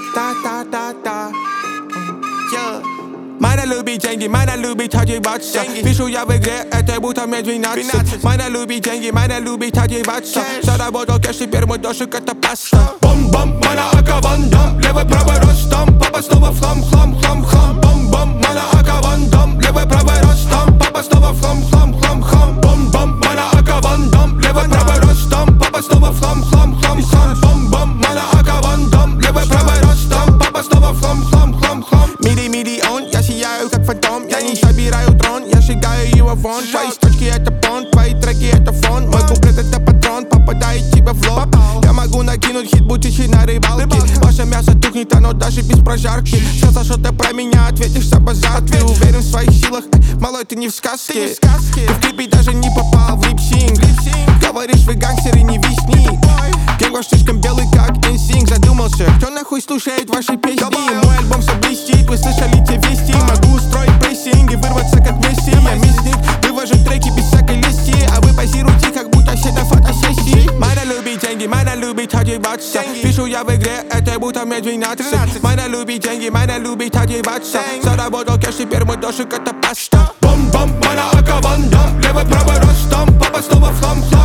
та-та-та-та. Моя любит деньги, моя любит одеваться. Пишу я в игре, это будто мне 12. Моя любит деньги, моя любит одеваться. Заработал кэш, теперь мой дошик это паста. Бом-бом, моя ака вандам. Левый, правый ростом, папа снова в хлам, хлам, хлам, хлам. Бом-бом, моя ака вандам. Левый, правый ростом, папа снова в хлам, хлам, хлам, хлам. Бом-бом, моя ака вандам. Левый, правый ростом, папа снова в хлам, хлам, хлам, хлам. Бом-бом, моя ака вандам. Левый, правый ростом, папа снова в хлам, хлам, хлам, хлам. Миди, он, я сияю как фантом. Я не собираю трон, я сжигаю его вон. Твои строчки это понт, твои треки это фон. Мой куплет это патрон, попадает тебе в лоб. Я могу накинуть хит, будучи на рыбалке. Ваше мясо тухнет, оно даже без прожарки. Сказал, что ты про меня ответишь за базар. Ты уверен в своих силах, малой, ты не в сказке. Ты в клипе даже не попал в липсинг. Говоришь, вы гангстеры, не висни. Гейм ваш слишком белый, как NSYNC. Задумался, кто нахуй слушает ваши песни? Мой альбом все блестит, вы слышали те вести. Могу устроить прессинг и вырваться как Месси. Я мясник, вывожу треки без всякой лести. А вы позируете, как будто все на фотосессии. Моя любит деньги, моя любит одеваться. Пишу я в игре, это будто мне 12. Моя любит деньги, моя любит одеваться. Заработал кэш, теперь мой дошик это паста. Бом-бом, моя ака вандам. Левый, правый ростом, папа снова в хлам.